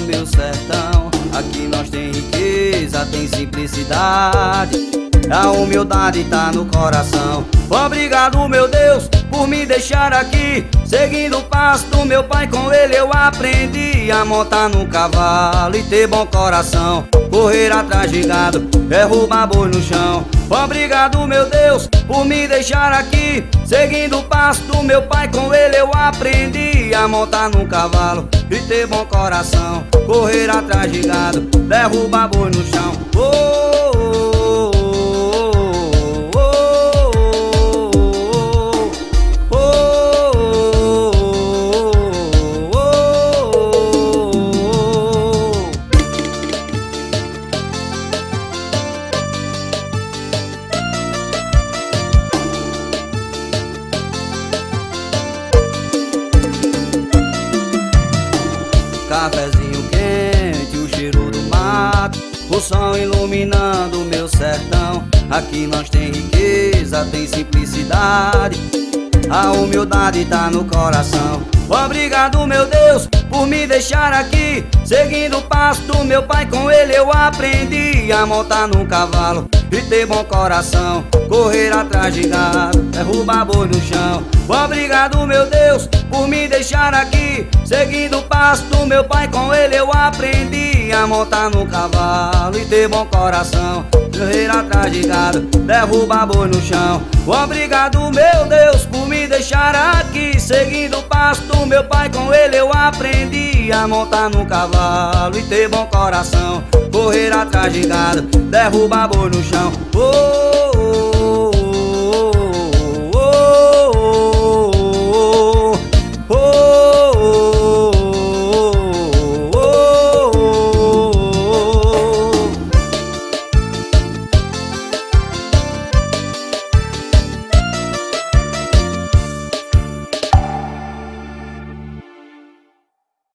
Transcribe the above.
meu sertão. Aqui nós tem riqueza, tem simplicidade, a humildade tá no coração. Obrigado, meu Deus, por me deixar aqui, seguindo o passo do meu pai. Com ele eu aprendi a montar no cavalo e ter bom coração, correr atrás de gado, derrubar boi no chão. Obrigado, meu Deus, por me deixar aqui, seguindo o passo do meu pai. Com ele eu aprendi a montar no cavalo e ter bom coração, correr atrás de gado, derrubar boi no chão. Cafezinho quente, o cheiro do mato, o sol iluminando o meu sertão. Aqui nós tem riqueza, tem simplicidade, a humildade tá no coração. Obrigado, meu Deus, por me deixar aqui, seguindo o passo do meu pai. Com ele eu aprendi a montar no cavalo e ter bom coração, correr atrás de gado, derrubar boi no chão. Obrigado, meu Deus, por me deixar aqui, seguindo o passo do meu pai. Com ele eu aprendi a montar no cavalo e ter bom coração, correr atrás de gado, derrubar boi no chão. Obrigado, meu Deus, por me deixar aqui, seguindo o passo do meu pai. Com ele eu aprendi a montar no cavalo e ter bom coração, correr atrás de gado, derrubar boi no chão.